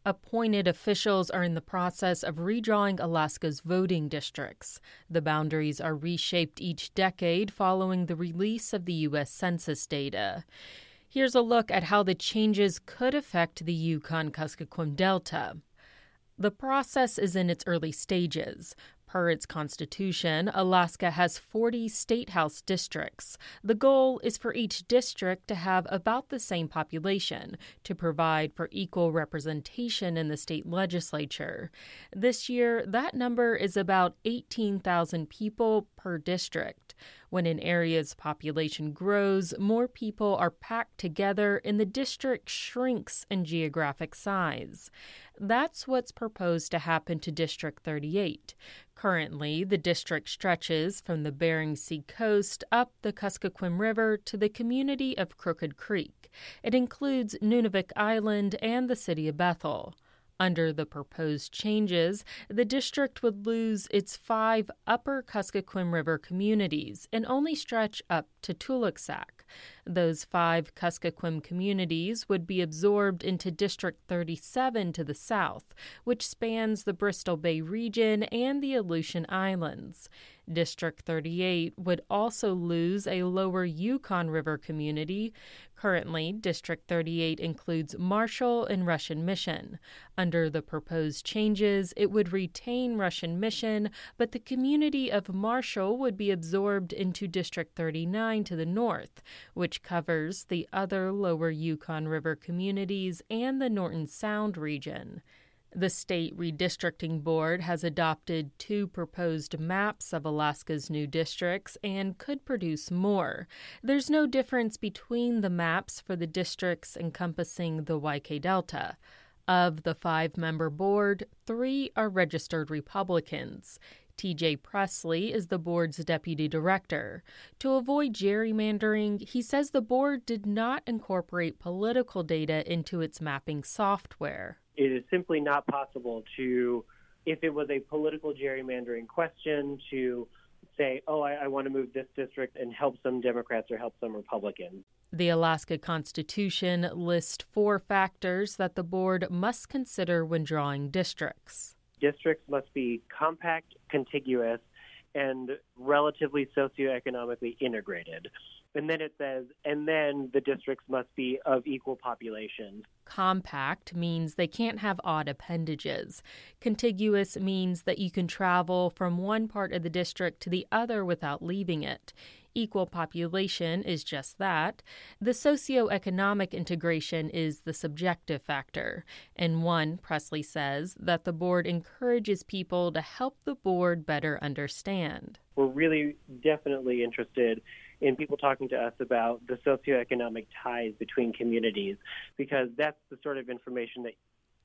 Appointed officials are in the process of redrawing Alaska's voting districts. The boundaries are reshaped each decade following the release of the U.S. Census data. Here's a look at how the changes could affect the Yukon-Kuskokwim Delta. The process is in its early stages. Per its constitution, Alaska has 40 state house districts. The goal is for each district to have about the same population to provide for equal representation in the state legislature. This year, that number is about 18,000 people per district. When an area's population grows, more people are packed together and the district shrinks in geographic size. That's what's proposed to happen to District 38. Currently, the district stretches from the Bering Sea coast up the Kuskokwim River to the community of Crooked Creek. It includes Nunavik Island and the city of Bethel. Under the proposed changes, the district would lose its 5 upper Kuskokwim River communities and only stretch up to Tuluksak. Those 5 Kuskokwim communities would be absorbed into District 37 to the south, which spans the Bristol Bay region and the Aleutian Islands. District 38 would also lose a lower Yukon River community. Currently, District 38 includes Marshall and Russian Mission. Under the proposed changes, it would retain Russian Mission, but the community of Marshall would be absorbed into District 39 to the north, which covers the other lower Yukon River communities and the Norton Sound region. The State Redistricting Board has adopted 2 proposed maps of Alaska's new districts and could produce more. There's no difference between the maps for the districts encompassing the YK Delta. Of the 5-member board, 3 are registered Republicans. T.J. Presley is the board's deputy director. To avoid gerrymandering, he says the board did not incorporate political data into its mapping software. It is simply not possible to, if it was a political gerrymandering question, to say, I want to move this district and help some Democrats or help some Republicans. The Alaska Constitution lists 4 factors that the board must consider when drawing districts. Districts must be compact, contiguous, and relatively socioeconomically integrated. And then it says, and then the districts must be of equal population. Compact means they can't have odd appendages. Contiguous means that you can travel from one part of the district to the other without leaving it. Equal population is just that. The socioeconomic integration is the subjective factor. And one, Presley says, that the board encourages people to help the board better understand. We're really definitely interested in people talking to us about the socioeconomic ties between communities, because that's the sort of information that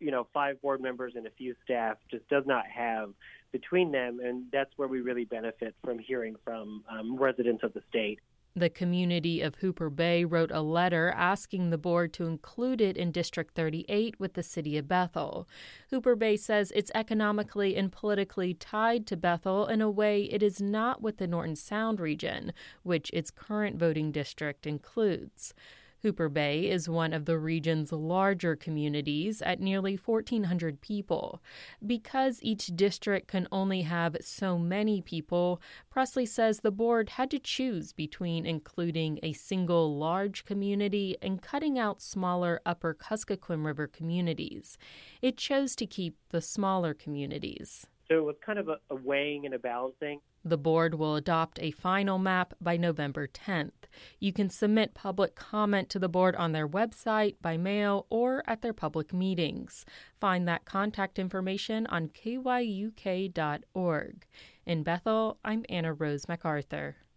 5 board members and a few staff just does not have between them, and that's where we really benefit from hearing from residents of the state. The community of Hooper Bay wrote a letter asking the board to include it in District 38 with the city of Bethel. Hooper Bay says it's economically and politically tied to Bethel in a way it is not with the Norton Sound region, which its current voting district includes. Hooper Bay is one of the region's larger communities at nearly 1,400 people. Because each district can only have so many people, Presley says the board had to choose between including a single large community and cutting out smaller upper Kuskokwim River communities. It chose to keep the smaller communities. So it was kind of a weighing and a balancing. The board will adopt a final map by November 10th. You can submit public comment to the board on their website, by mail, or at their public meetings. Find that contact information on kyuk.org. In Bethel, I'm Anna Rose MacArthur.